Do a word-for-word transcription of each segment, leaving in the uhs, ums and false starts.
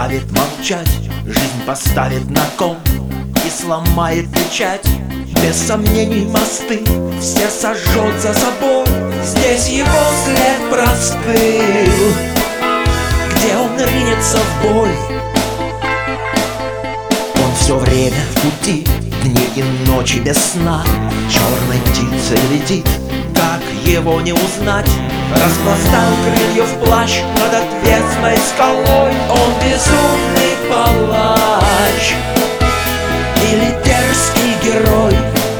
заставит молчать, жизнь поставит на кон и сломает печать. Без сомнений мосты все сожжет за собой. Здесь его след простыл, где он ринется в бой. Он все время в пути, дни и ночи без сна. Черной птицей летит, как его не узнать. Распластал крылья в плащ над отвесной скалой. Он безумный палач или дерзкий герой.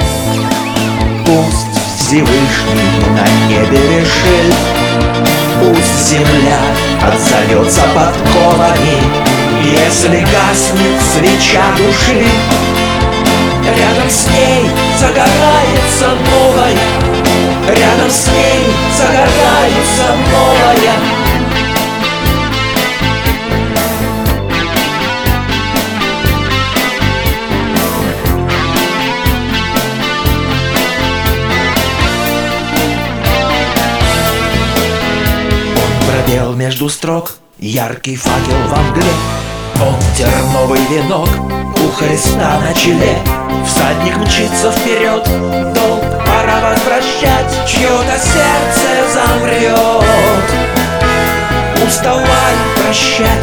Пусть Всевышний на небе решит, пусть земля отзовется подковами. Если гаснет свеча души, рядом с ней загорается новая. Рядом с ней загорается новая. Он пробел между строк, яркий факел во мгле. Он терновый венок у Христа на челе. Всадник мчится вперед, долг пора возвращать. Чье-то сердце замрет, уставай прощать.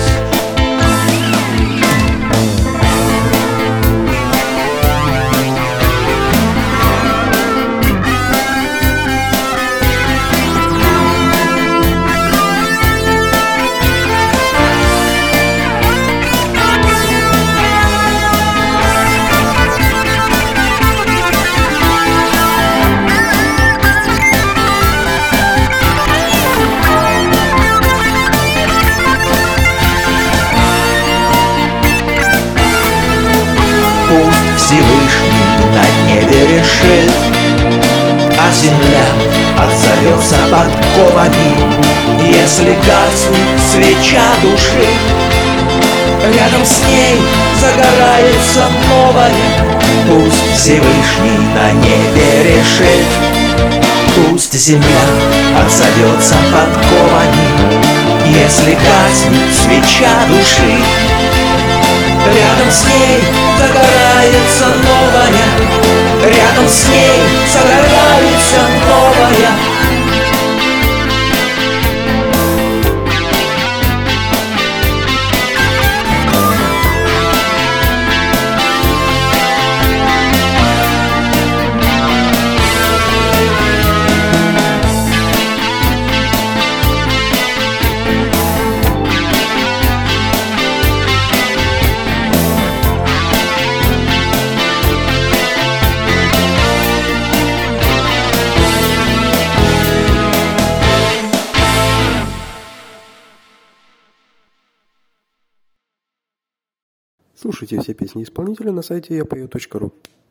Всевышний на небе решит, а земля отзовется подковами. Если гаснет свеча души, рядом с ней загорается новая. Пусть Всевышний на небе решит, пусть земля отзовется подковами. Если гаснет свеча души, рядом с ней загорается новая. Рядом с ней загорается новая. Слушайте все песни исполнителя на сайте я пою точка ру.